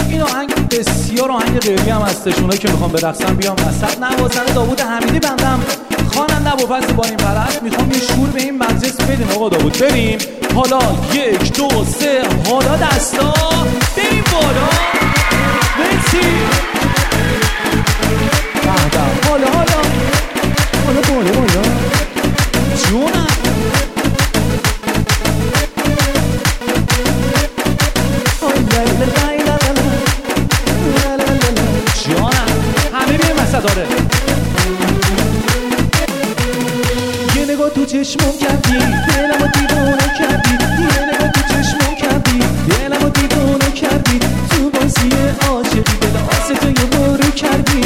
این آهنگ بسیار آهنگ قیبی هم هستش. اونایی که میخوام برقصن بیام وسط. نوازنده داوود حمیدی بندم، خواننده ابوالفضل بارین پرست. میخوام یه شور به این مجلس بدیم آقا داوود. بریم حالا 1 2 3 حالا دستا بریم بالا. مرسی. حالا بالا جونم. همه بیه مسئله داره. یه نگاه تو چشمم کردی دلمو دیوونه کردی. یه نگاه تو چشمم کردی دلمو دیوونه کردی. تو بازی عاشقی دل آستو یه برو کردی.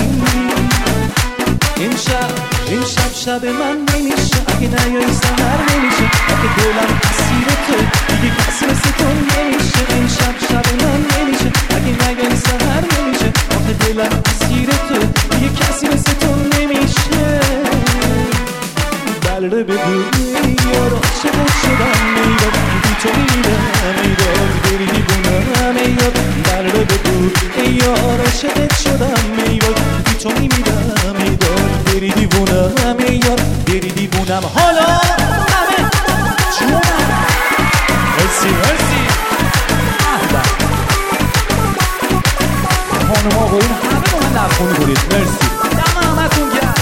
امشب شب من نمیشه اگه نیایی سهر نمیشه. اگه دلم اسیر تو دیگه کسی مثل تو نمیشه. امشب شب من نمیشه اگه نیایی سهر نمیشه. آخه دلم اسیر تو دیگه کسی مثل تو نمیشه. بله بگو یار عاشقت شدم میداد بی تو میرم میداد بری دیوونم میاد. بله بگو یار عاشقت شدم میداد بی تو میرم میداد بری دیوونم میاد بری دیوونم. حالا همه جونم. مرسی خانم آقایون همه با من نفخونی برید. مرسی دم همتون گرم.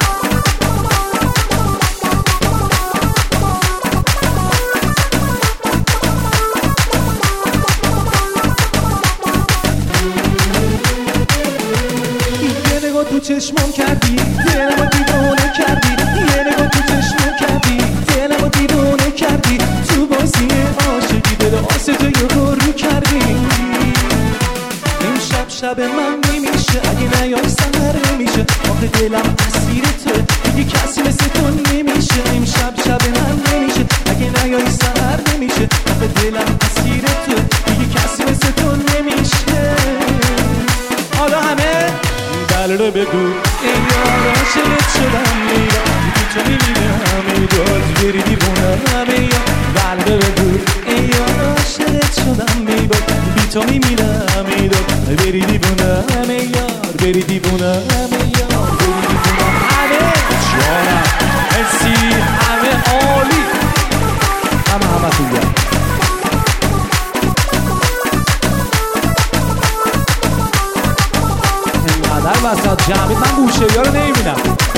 یه نگاه تو چشمم کردی دلمو دیوونه کردی. یه نگاه تو چشمم کردی دلمو دیوونه کردی. تو بازی عاشقی دل آستو یه برو کردی. امشب شب من نمیشه اگه نیای سهر نمیشه. آخه دلم اسیر تو دیگه کسی مثل تو نمیشه. امشب شب من نمیشه اگه نیای سهر نمیشه. آخه دلم اسیر تو دیگه کسی مثل تو نمیشه. حالا همه بله رو بگو ای یار عاشقت شدم میرم بی تو میمیرم میداد بری دیوونم میاد. بله رو بگو ای یار عاشقت شدم میباد بی تو میمیرم میداد بری دیوونم میاد بری دیوونم میاد بری دیوونم. همه جانم. مرسی همه عالی. همه تو گرم. اینقدر وسط جمعید من گوشه ها رو نمیبینم.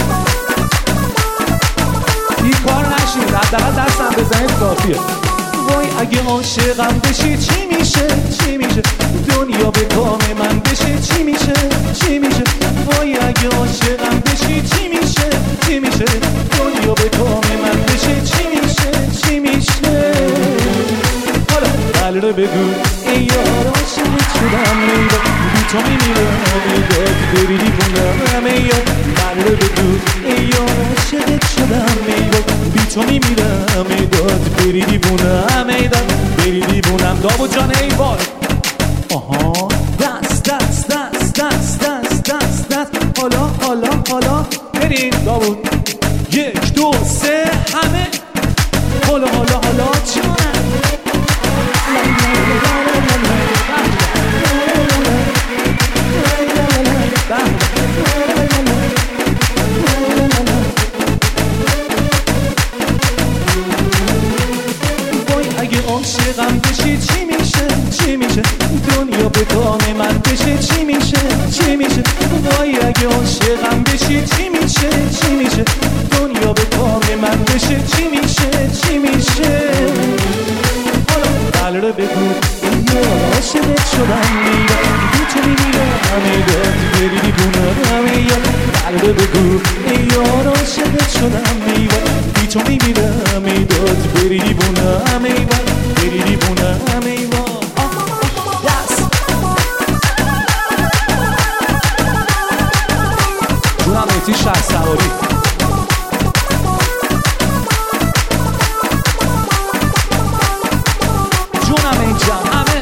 این کار نشید حداقل دستم بزنید کافیه. وای اگه عاشقم بشی چی میشه چی میشه. دنیا به کام من بشه چی میشه چی میشه. وای اگه عاشقم بشی چی میشه چی میشه. دنیا به کام من بشه چی میشه چی میشه. حالا بله رو بگو ای یار عاشقت شدم میداد بی تو میمیرم میداد بری دیوونم میاد. بله رو بگو ای یار عاشقت شدم میداد بی تو میمیرم میداد بری دیوونم میداد بری دیوونم. داوود جان ای وای. آها دست دست دست دست دست دست دست. حالا بریم داوود 1 2 3 همه. حالا جانم. وای اگه عاشقم بشی چی میشه چی میشه. دنیا به کام من بشه چی میشه چی میشه. وای اگه عاشقم بشی چی میشه چی میشه. دنیا به کام من بشه چی میشه چی میشه. حالا بله رو بگو یار عاشقت شدم میداد بی تو میمیرم میداد بری دیوونم میاد. بله رو بگو یار عاشقت شدم میداد بی تو میمیرم میداد بری دیوونم میاد بری دیوونم میاد. جونم ایتی شهر سواری. جونم این جمع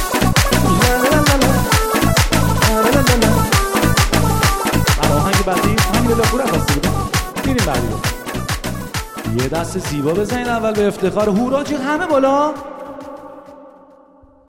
آهنگ بعدی همین لاپور خواسته بودم. میریم بعدی رو. یه دست زیبا بزنین اول به افتخار هوراجی همه بالا.